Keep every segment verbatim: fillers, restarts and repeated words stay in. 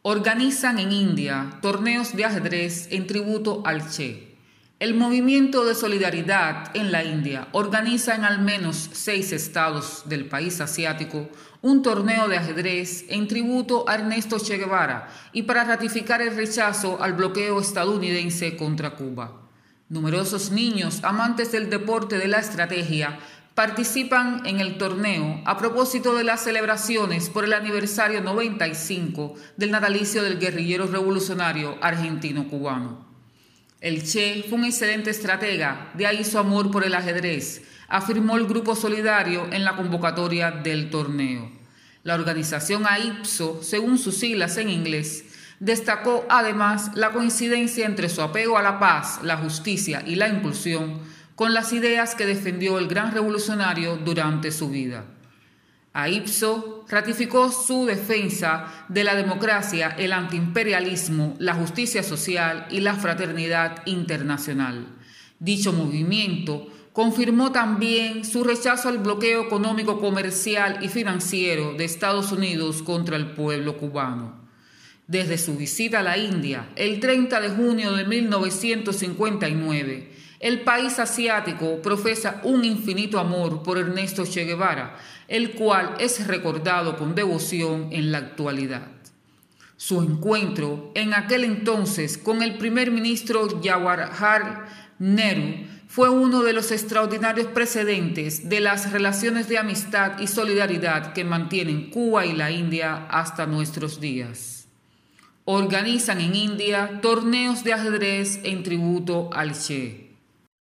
Organizan en India torneos de ajedrez en tributo al Che. El Movimiento de Solidaridad en la India organiza en al menos seis estados del país asiático un torneo de ajedrez en tributo a Ernesto Che Guevara y para ratificar el rechazo al bloqueo estadounidense contra Cuba. Numerosos niños amantes del deporte de la estrategia participan en el torneo a propósito de las celebraciones por el aniversario noventa y cinco del natalicio del guerrillero revolucionario argentino-cubano. El Che fue un excelente estratega, de ahí su amor por el ajedrez, afirmó el Grupo Solidario en la convocatoria del torneo. La organización A I P S O, según sus siglas en inglés, destacó además la coincidencia entre su apego a la paz, la justicia y la inclusión con las ideas que defendió el gran revolucionario durante su vida. A I P S O ratificó su defensa de la democracia, el antiimperialismo, la justicia social y la fraternidad internacional. Dicho movimiento confirmó también su rechazo al bloqueo económico, comercial y financiero de Estados Unidos contra el pueblo cubano. Desde su visita a la India, el treinta de junio de mil novecientos cincuenta y nueve, el país asiático profesa un infinito amor por Ernesto Che Guevara, el cual es recordado con devoción en la actualidad. Su encuentro en aquel entonces con el primer ministro Jawaharlal Nehru fue uno de los extraordinarios precedentes de las relaciones de amistad y solidaridad que mantienen Cuba y la India hasta nuestros días. Organizan en India torneos de ajedrez en tributo al Che.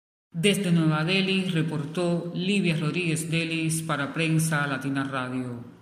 Desde Nueva Delhi reportó Livia Rodríguez Delis para Prensa Latina Radio.